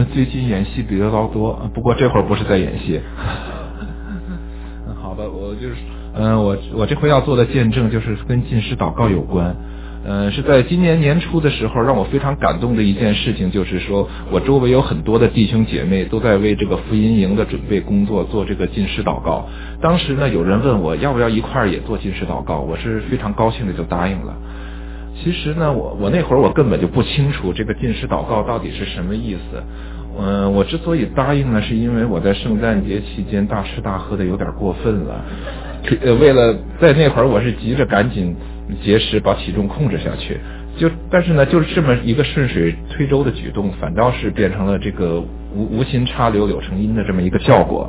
最近演戏比较多，不过这会儿不是在演戏。好吧，我就是我这回要做的见证就是跟禁食祷告有关。是在今年年初的时候，让我非常感动的一件事情，就是说我周围有很多的弟兄姐妹都在为这个福音营的准备工作做这个禁食祷告。当时呢，有人问我要不要一块儿也做禁食祷告，我是非常高兴的就答应了。其实呢，我那会儿我根本就不清楚这个禁食祷告到底是什么意思。我之所以答应呢，是因为我在圣诞节期间大吃大喝的有点过分了。为了在那会儿我是急着赶紧节食把体重控制下去，但是呢，就是这么一个顺水推舟的举动，反倒是变成了这个无心插柳柳成荫的这么一个效果。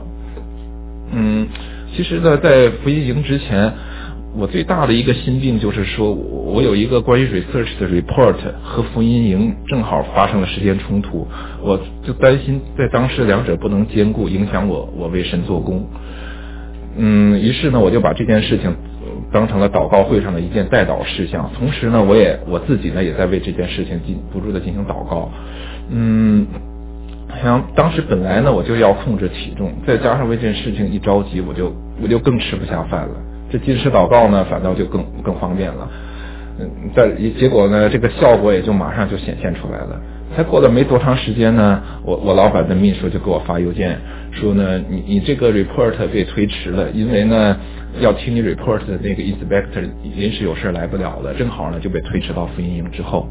其实呢，在福音营之前，我最大的一个心病就是说，我有一个关于 research 的 report 和福音营正好发生了时间冲突，我就担心在当时两者不能兼顾，影响我为神做工。于是呢，我就把这件事情当成了祷告会上的一件代祷事项，同时呢，我自己呢也在为这件事情不住的进行祷告。像当时本来呢我就要控制体重，再加上为这件事情一着急，我就更吃不下饭了。这禁食祷告呢，反倒就更方便了。结果呢，这个效果也就马上就显现出来了。才过了没多长时间呢，我老板的秘书就给我发邮件说呢，你这个 report 被推迟了，因为呢要听你 report 的那个 inspector 临时有事来不了了，正好呢就被推迟到福音营之后。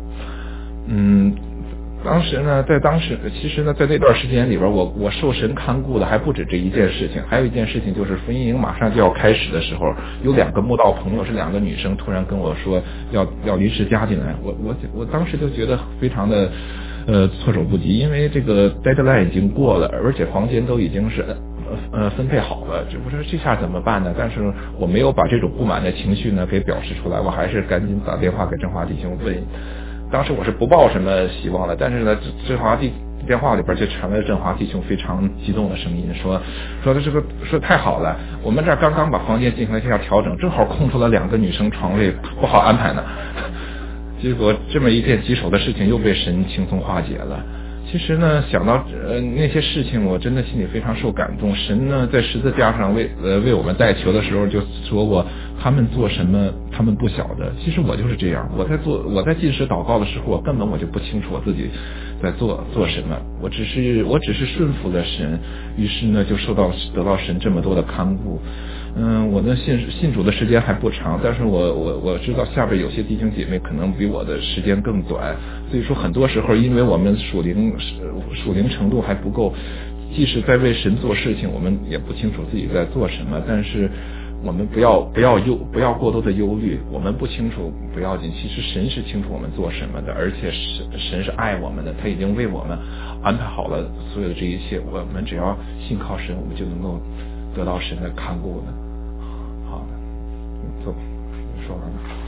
其实呢，在那段时间里边，我受神看顾的还不止这一件事情，还有一件事情就是福音营马上就要开始的时候，有2个慕道朋友是2个女生，突然跟我说要临时加进来，我当时就觉得非常的措手不及，因为这个 deadline 已经过了，而且房间都已经是分配好了，只不过这下怎么办呢？但是我没有把这种不满的情绪呢给表示出来，我还是赶紧打电话给振华弟兄问。当时我是不抱什么希望的，但是呢，振华电话里边就传来振华弟兄非常激动的声音，说太好了，我们这儿刚刚把房间进行了一下调整，正好空出了2个女生床位，不好安排呢。结果这么一件棘手的事情又被神轻松化解了。其实呢，想到那些事情，我真的心里非常受感动。神呢，在十字架上为我们代求的时候，就说过他们做什么，他们不晓得。其实我就是这样，我在禁食祷告的时候，我根本就不清楚我自己在做什么，我只是顺服了神，于是呢，就得到神这么多的看顾。我的信主的时间还不长，但是我知道下边有些弟兄姐妹可能比我的时间更短，所以说很多时候因为我们属灵程度还不够，即使在为神做事情，我们也不清楚自己在做什么。但是我们不要过多的忧虑，我们不清楚不要紧，其实神是清楚我们做什么的，而且神是爱我们的，他已经为我们安排好了所有的这一切，我们只要信靠神，我们就能够得到神的看顾的。好的，说完了。